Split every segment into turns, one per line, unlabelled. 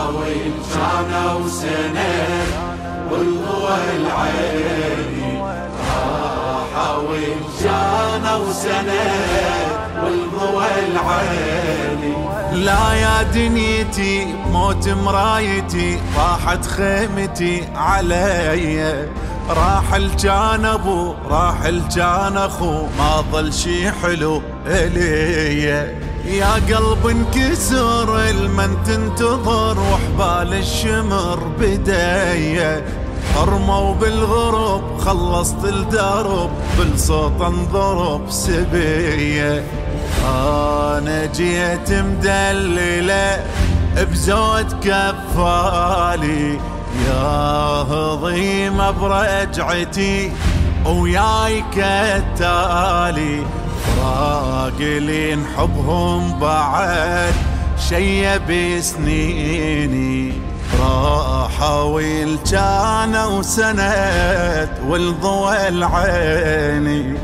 وين كانوا سند والضوى العيني، راحة وين كانوا سند والضوى العيني.
لا يا دنيتي موت مرايتي، راحت خيمتي علي، راح الجان ابو راح الجان اخو، ما ظل شي حلو الي. يا قلب انكسر المن تنتظر، وحبال الشمر بداية، حرموا بالغرب خلصت الدرب، بالصوت انضرب سبية. انا جيت مدللة بزود كفالي، يا ضيمة برجعتي وياي كالتالي، فراقلين حبهم بعد شي بسنيني، راحة ويل كانوا سند والضوى العيني.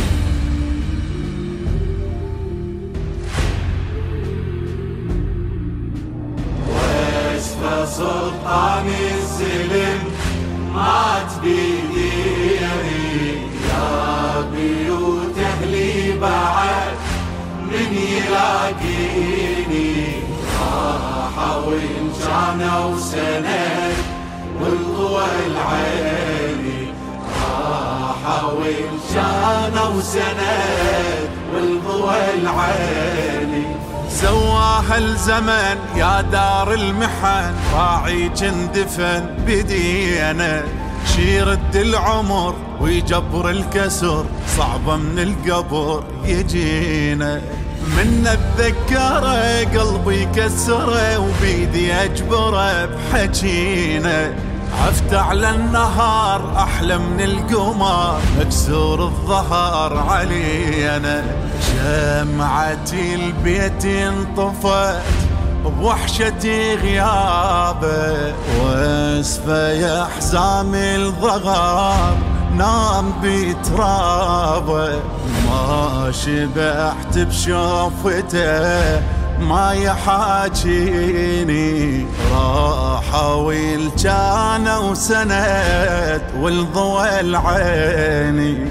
سلطان السلم مات بيديني، يا بيوت اهلي بعد من يلاقيني، راحة وين كانوا سند والضوى العيني، راحة وين كانوا سند والضوى العيني.
سواها الزمن يا دار المحن، راعي جندفن بدينا، شيرد العمر ويجبر الكسر، صعبة من القبر يجينا، من اتذكره قلبي كسره، وبيدي اجبره بحجينا، عفت على النهار احلى من القمر، مكسور الظهر علينا، شمعتي البيت انطفت بوحشتي غيابه، واسفه يا حزام الضغار نام بترابه، ما شبعت بشوفته ما يحاجيني، راحة ويل كانوا سند والضوى العيني.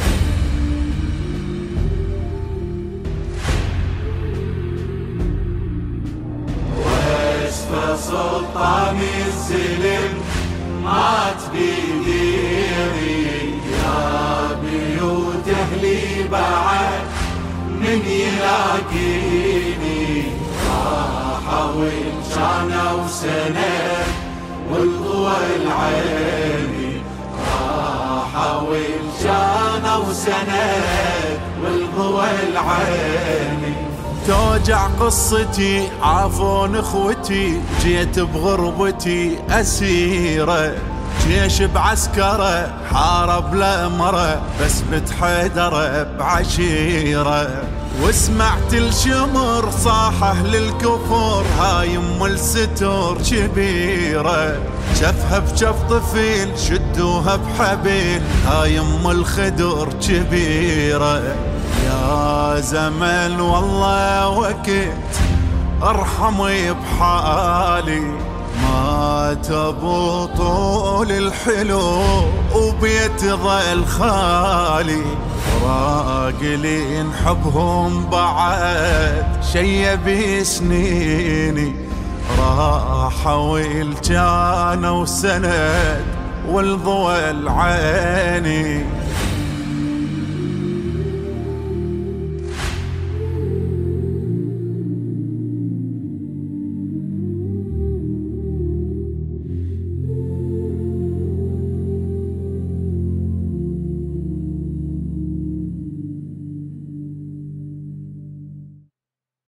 واسفة سلطان السلم مات بيديني، يا بيوت اهلي بعد من يلاقيني، راحة وين كانوا سند والضوى العيني، راحة وين كانوا سند والضوى العيني.
توجع قصتي عافون اخوتي، جيت بغربتي اسيره، جيش بعسكره حارب لامره، بس بتحيدره بعشيره، وسمعت الشمر صاحه للكفر، هاي ام الستور كبيره، شفها بشف طفيل شدوها بحبيل، هاي ام الخدر كبيره. يا زمن والله وقت ارحمي بحالي، مات ابو طول الحلو وبيت ظل خالي، راقلين حبهم بعد شي بسنيني، راحة ويل كانوا سند والضوى العيني.